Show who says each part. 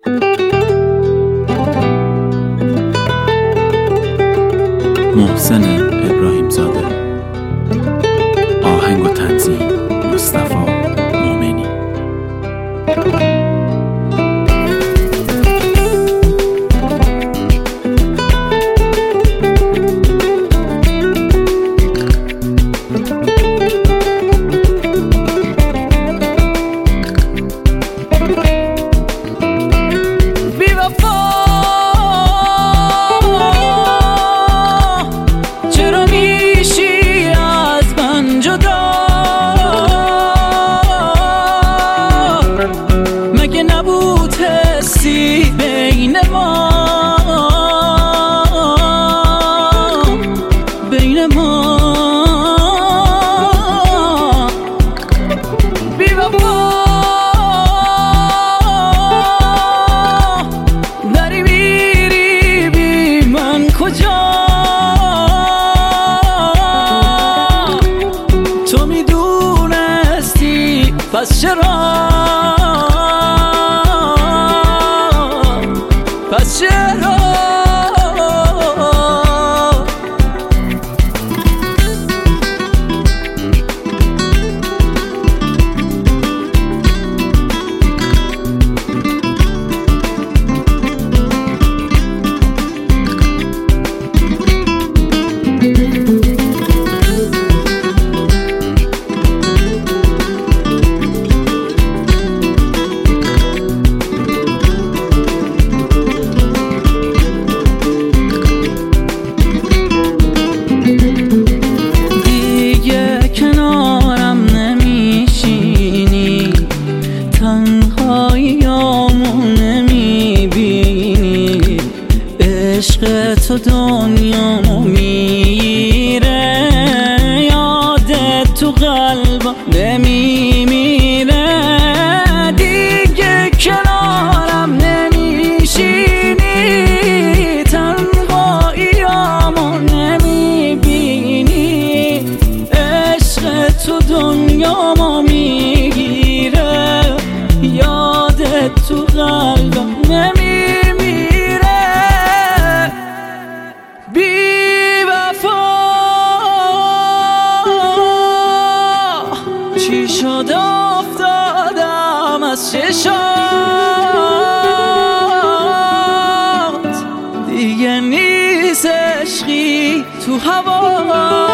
Speaker 1: محسن ابراهیم زاده. آهنگ و تنظیم مصطفی مومنی.
Speaker 2: بین ما بی وفا داری میری بی من کجا؟ تو میدونستی پس چرا؟ پس چرا؟ عشق تو دنیامو میره، یادت تو قلبم نمیمیره. دیگه کنارم نمیشینی، تنهاییامو نمیبینی. عشق تو دنیامو میگیره، یادت تو قلبم نمیمیره. چی شد افتادم از چشات، دیگه نیست عشقی تو هوا.